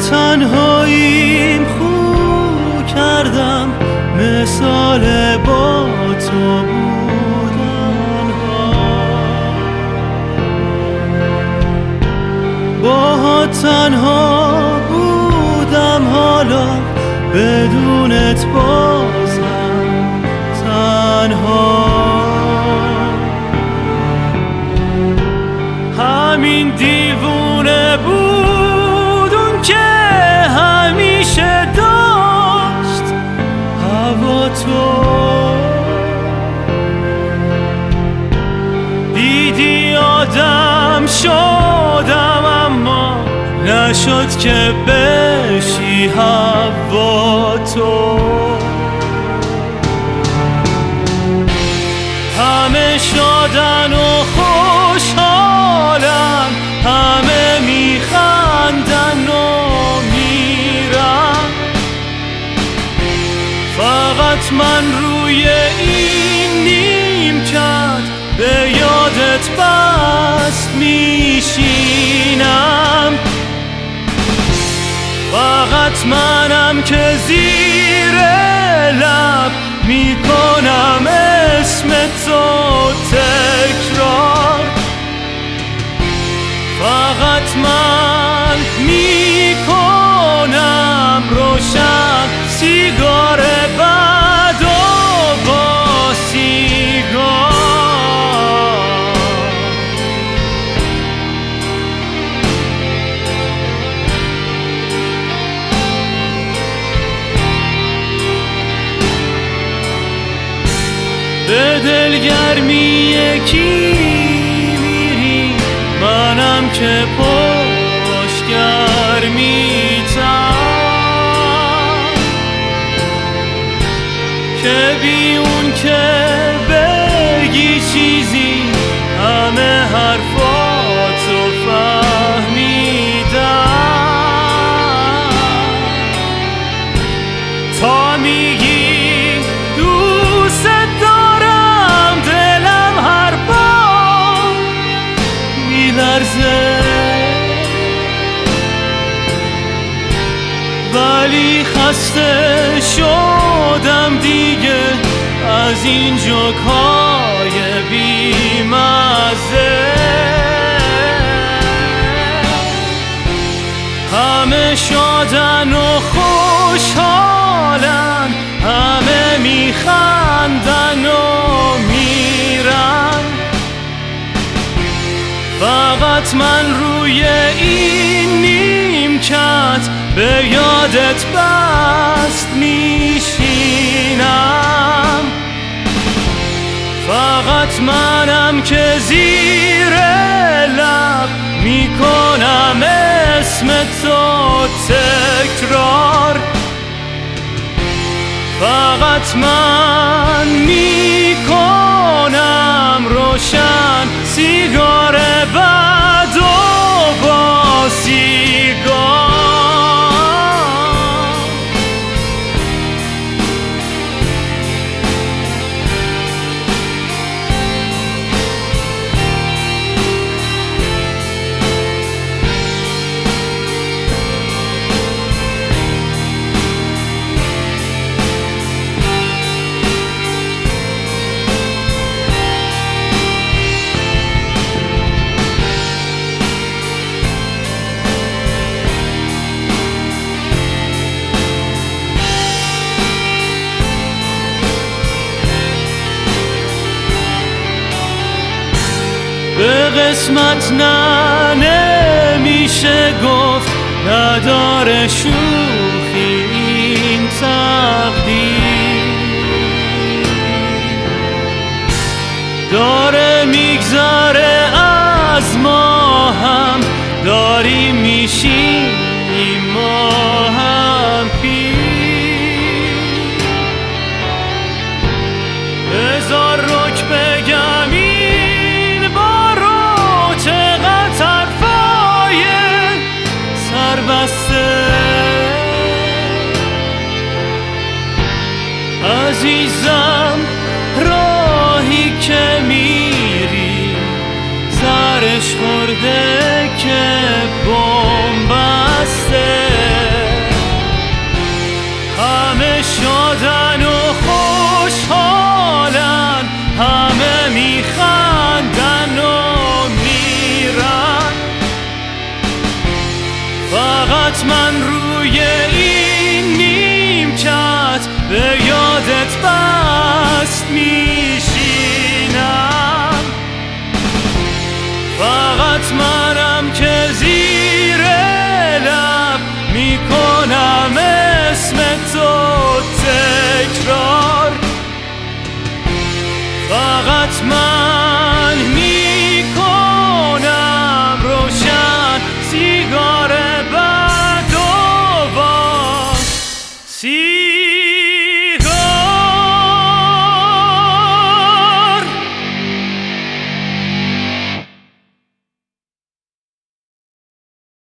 تنهاییم خو کردم مثال با تو بودن ها. با تنها بودم حالا بدونت بازم تنها. همین دیوونه بود اون که همیشه داشت هوا تو. دیدی آدم شدم اما نشد که بشی هوا تو. همه شادن و خوشحالن، همه میخندن و میرن، فقط من روی این نیمکت به یادت بس میشینم. فقط منم که زیر لب میکنم اسم تو تکرار. فقط من میکنم روشن سیگار بد و با سیگار. به دلگرمی یکی میری، منم که پشتگر میتم، که بی اون که بگی چیزی همه حرفاتو فهمیدم. تا میگی دوست دارم دلم هر بار میلرزه، ولی خسته شدم دیگه از این جوک‌های بی‌مزه. همه شادن و خوشحالن، همه میخندن و میرن، فقط من روی این نیمکت به یادت بست میشینم. فقط منم که زیر لب میکنم اسم تو تکرار. فقط من میکنم روشن سیگار بد و با سیگار. به قسمت نه نمیشه گفت، نداره شوخی این تقدیر. داره میگذره از ما هم، داریم میشیم ما هم پیر. بذار رک بگم این بارو چقدر طرفای سربسته. عزیزم راهی که میری سرش خورده که بمب بسته. فقط من روی این نیمکت به یادت بست